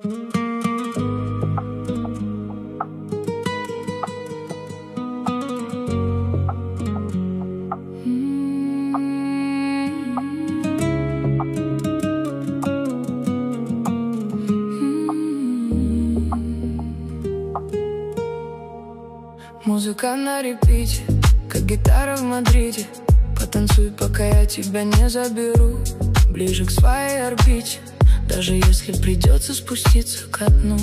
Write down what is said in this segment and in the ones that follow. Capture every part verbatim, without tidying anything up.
Музыка на репите, как гитара в Мадриде. Потанцуй, пока я тебя не заберу ближе к своей орбите, даже если придется спуститься ко дну.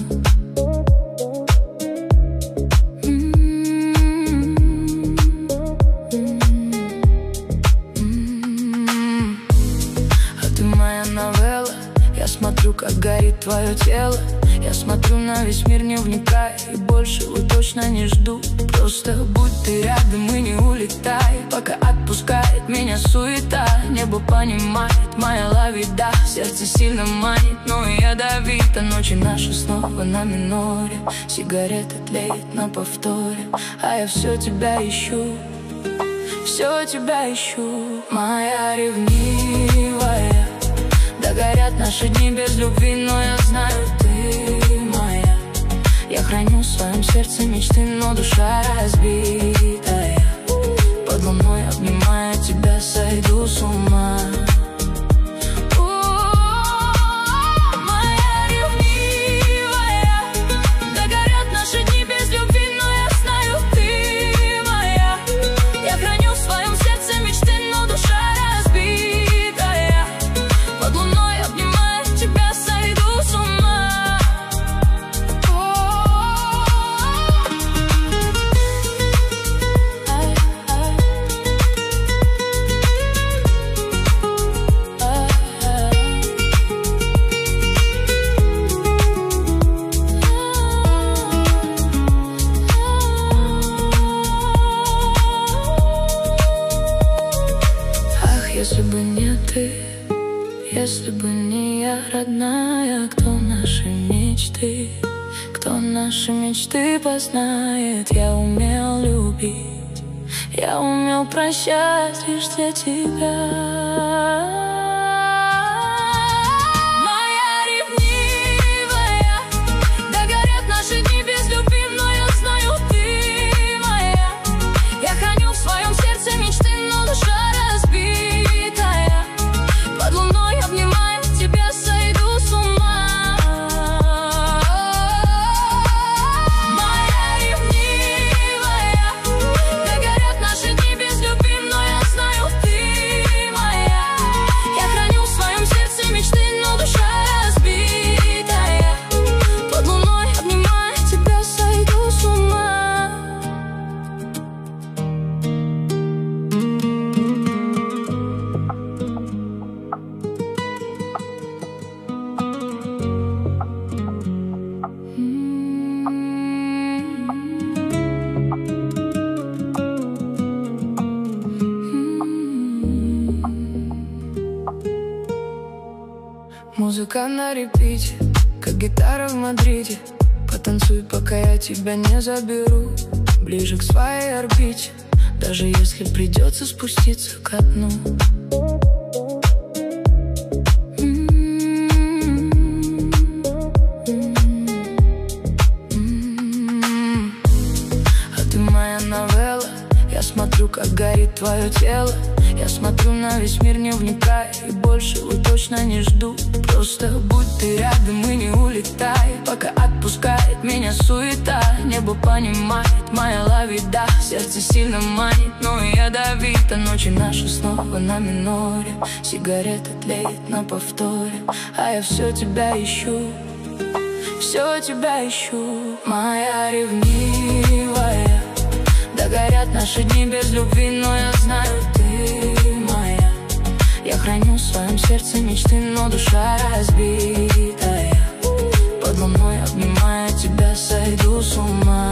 А ты моя новелла, я смотрю, как горит твое тело. Я смотрю на весь мир, не вникая, и больше вот точно не жду. Просто будь ты рядом и не улетай, пока отпускает меня суета. Небо понимает, моя лавида, сердце сильно манит, но и ядовито. Ночи наши снова на миноре, сигарета тлеет на повторе, а я все тебя ищу, все тебя ищу. Моя ревнивая, догорят наши дни без любви, но я знаю, ты моя. Я храню в своем сердце мечты, но душа разбитая. Под луной, обнимая тебя, сойду с ума. Моя ревнивая, догорят наши дни без любви, но я знаю, ты моя. Я храню в своем сердце мечты, но душа разбитая. Под луной, обнимая тебя, сойду с ума. Ах, если бы не ты, если бы не я, родная, кто наши мечты, кто наши мечты познает. Я умел любить, я умел прощать лишь для тебя. Музыка на репите, как гитара в Мадриде. Потанцуй, пока я тебя не заберу ближе к своей орбите, даже если придется спуститься ко дну. А ты моя новелла, я смотрю, как горит твое тело. Я смотрю на весь мир, не вникая, и больше вот точно не жду. Просто будь ты рядом и не улетай, пока отпускает меня суета. Небо понимает, моя лавида, сердце сильно манит, но и ядовито. Ночи наши снова на миноре, сигарета тлеет на повторе, а я все тебя ищу, все тебя ищу. Моя ревнивая, догорят наши дни без любви, но я знаю, ты моя. Я храню в своем сердце мечты, но душа разбитая. Под луной, обнимая тебя, сойду с ума.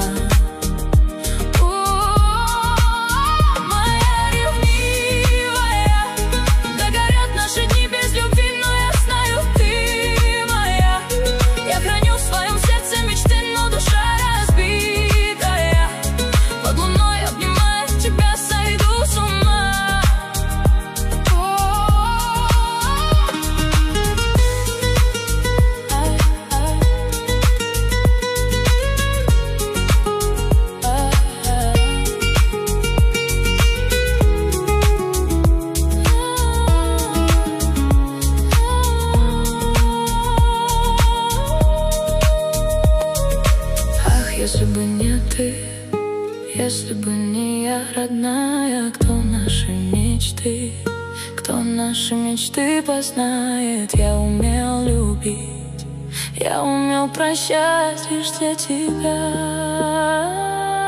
Если бы не я, родная, кто наши мечты? Кто наши мечты познает? Я умел любить, я умел прощать лишь для тебя.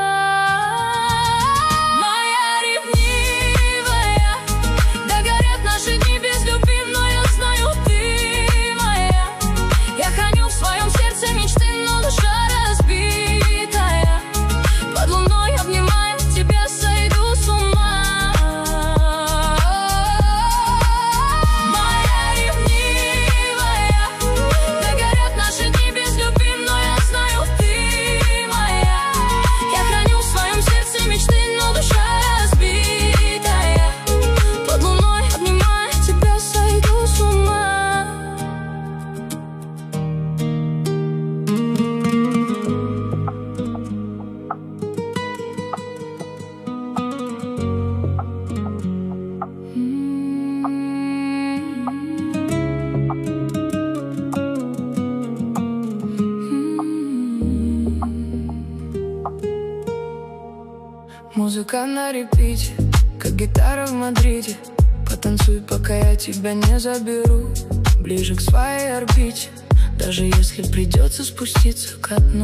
Музыка на репите, как гитара в Мадриде. Потанцуй, пока я тебя не заберу ближе к своей орбите, даже если придется спуститься ко дну.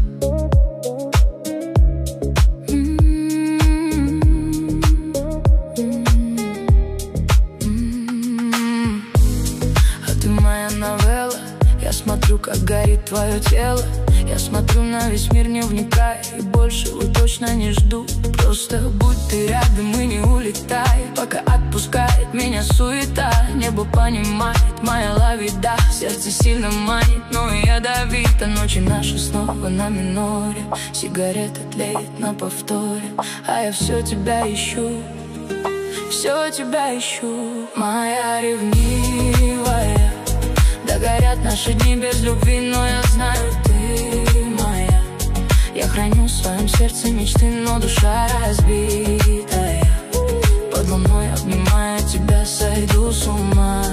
А ты моя новелла, я смотрю, как горит твое тело. Я смотрю на весь мир, не вникая, и больше вот точно не жду. Просто будь ты рядом и не улетай, пока отпускает меня суета. Небо понимает, моя лавида, сердце сильно манит, но и ядовито. Ночи наши снова на миноре, сигарета тлеет на повторе, а я все тебя ищу, все тебя ищу. Моя ревнивая, да горят наши дни без любви, но я знаю, ты моя. Я храню в своем сердце мечты, но душа разбитая. Под луной, обнимая тебя, сойду с ума.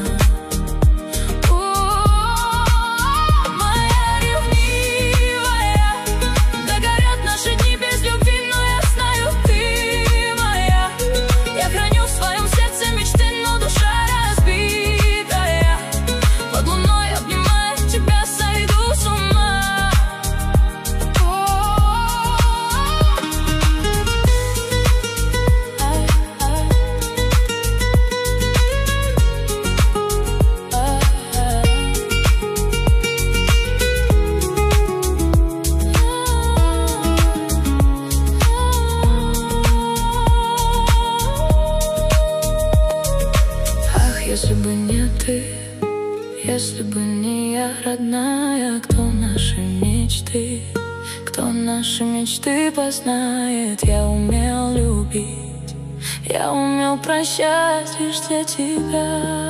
Если бы не ты, если бы не я, родная, кто наши мечты? Кто наши мечты познает? Я умел любить, я умел прощать лишь для тебя.